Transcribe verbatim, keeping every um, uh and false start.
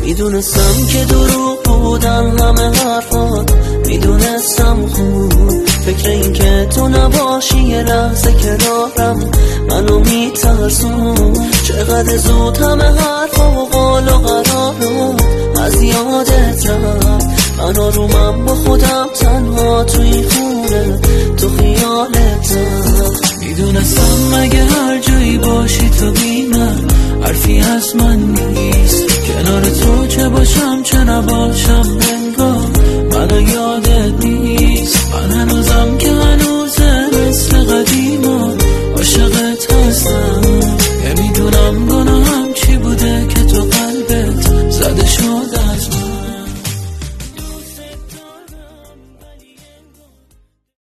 میدونستم که دروغ بودن همه حرفات، میدونستم خوب فکر این که تو نباشی یه لحظه کنارم منو میترسون. چقدر زود همه حرفا و قول و قرارات از یادت رفت، من آرومم با خودم تنها توی خونه تو خیالتم. میدونستم مگه هر جایی باشی تو بی من حرفی از من نیست، کنار تو چه باشم چه نباشم انگار منو یادت نیست. من هنوزم که